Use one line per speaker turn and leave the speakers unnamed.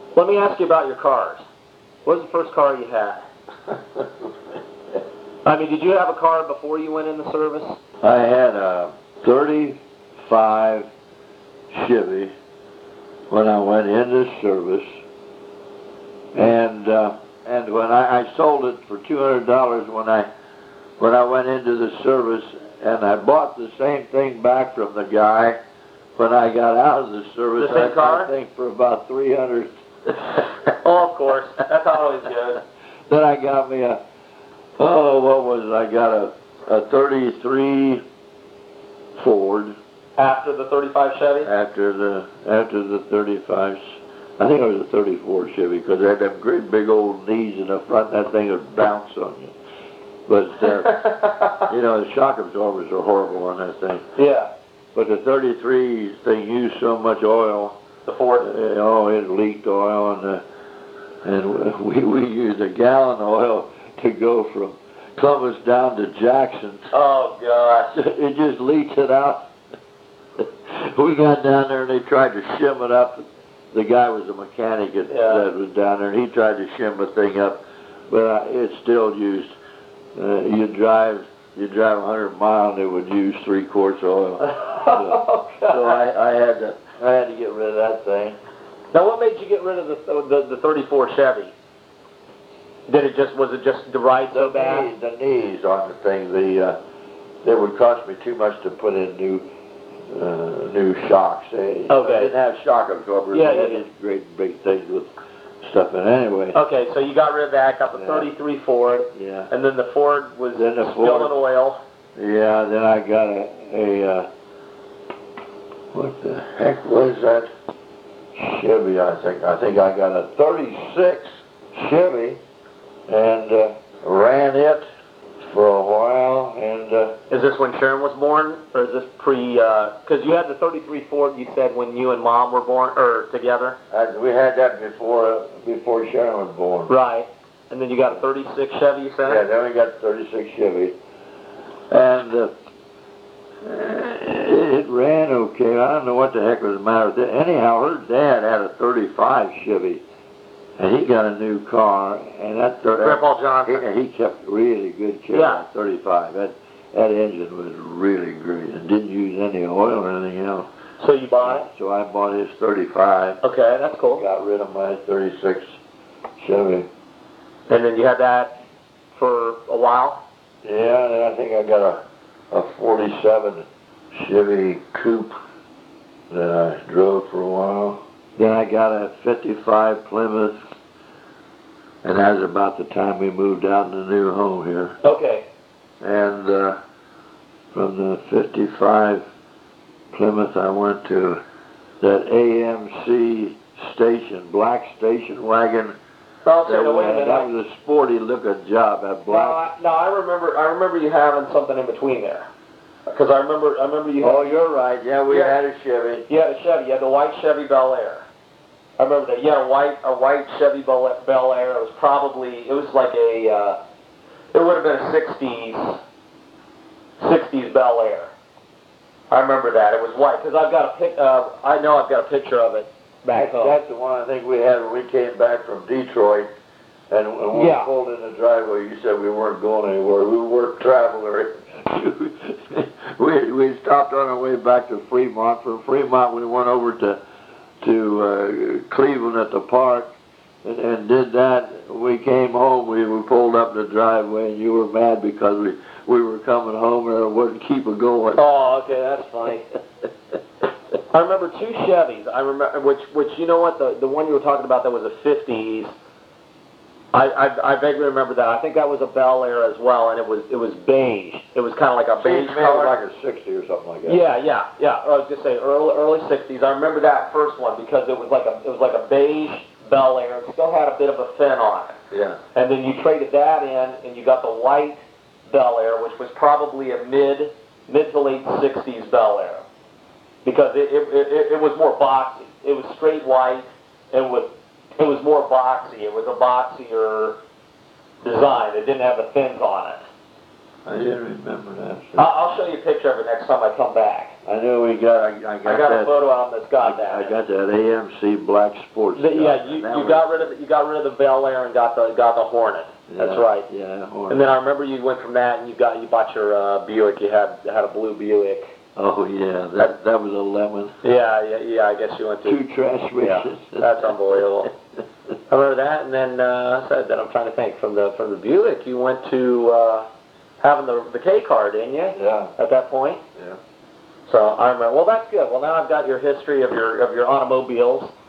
Let me ask you about your cars. What was the first car you had? I mean, did you have a car before you went into service?
I had a 35 Chevy when I went into service, and when I sold it for $200 when I went into the service, and I bought the same thing back from the guy when I got out of the service.
The same car?
I think for about $300.
Oh, of course. That's always good.
Then I got me I got a 33 Ford.
After the 35 Chevy?
After the 35, I think it was a 34 Chevy, because it had them great big old knees in the front, and that thing would bounce on you. But, you know, the shock absorbers are horrible on that thing.
Yeah.
But the 33 thing used so much oil.
The Ford?
It leaked oil, and we used a gallon of oil to go from Columbus down to Jackson.
Oh, gosh.
It just leaked it out. We got down there and they tried to shim it up. The guy was a mechanic that was down there, and he tried to shim the thing up, but it still used. You drive 100 miles and it would use 3 quarts of oil. So I had to get rid of that thing.
Now, what made you get rid of the 34 Chevy? Was it just the ride so bad?
The knees on the thing. They would cost me too much to put in new shocks. They didn't have shock absorbers. They had these great big things with stuff in it. Anyway.
Okay, so you got rid of that, got the 33 Ford.
Yeah.
And then the Ford was spilling oil.
Yeah, then I got a what the heck was that Chevy? I think I got a 36 Chevy and ran it for a while. And
is this when Sharon was born, or is this because you had the 33 Ford, you said, when you and Mom were born, or together?
We had that before Sharon was born.
Right. And then you got a 36 Chevy, you said?
Yeah, then we got a 36 Chevy. And it ran okay. I don't know what the heck was the matter with it. Anyhow, her dad had a 35 Chevy, and he got a new car, and
Grandpa Johnson.
He kept really good care of that 35. That engine was really great, and didn't use any oil or anything else.
So you bought it?
So I bought his 35.
Okay, that's cool.
Got rid of my 36 Chevy.
And then you had that for a while?
Yeah, and I think I got a 47 Chevy Coupe that I drove for a while. Then I got a 55 Plymouth, and that was about the time we moved out in the new home here.
Okay.
And from the 55 Plymouth, I went to that AMC black station wagon.
Okay, wait a minute.
That was a sporty looking job. That black.
No, I remember you having something in between there. Because I remember you.
Oh, you're right. Yeah, we had a Chevy.
You had a Chevy. You had the white Chevy Bel Air. I remember that. You had a white Chevy Bel Air. It was like it would have been a 60s Bel Air. I remember that. It was white because I've got I know I've got a picture of it back home.
That's the one I think we had when we came back from Detroit, and when we pulled in the driveway. You said we weren't going anywhere. We weren't traveling. we stopped on our way back to Fremont. From Fremont, we went over to Cleveland at the park, and did that. We came home. We pulled up the driveway, and you were mad because we were coming home and it wouldn't keep it going.
Oh, okay, that's funny. I remember 2 Chevys. I remember which you know what, the one you were talking about that was a 50s. I vaguely remember that. I think that was a Bel Air as well, and it was beige. It was kind of like a beige color,
like a 60 or something like that.
Yeah. I was just saying early 60s. I remember that first one because it was like a beige Bel Air. It still had a bit of a fin on it.
Yeah.
And then you traded that in, and you got the white Bel Air, which was probably a mid to late 60s Bel Air, because it was more boxy. It was straight white. It was more boxy. It was a boxier design. It didn't have the fins on it.
I didn't remember that.
I'll show you a picture of it next time I come back.
I knew we got. I got
I got
that.
a photo of him that's got that.
I got that AMC Black Sports.
Yeah, you got rid of the Bel Air and got the Hornet.
Yeah,
That's right.
Yeah, Hornet.
And then I remember you went from that and you bought your Buick. You had a blue Buick.
Oh yeah, that was a lemon.
Yeah. I guess you went to
2 transmissions.
Yeah, that's unbelievable. I remember that, and then then I'm trying to think from the Buick you went to having the K car, didn't you?
Yeah.
At that point.
Yeah.
So I remember. Well, that's good. Well, now I've got your history of your automobiles.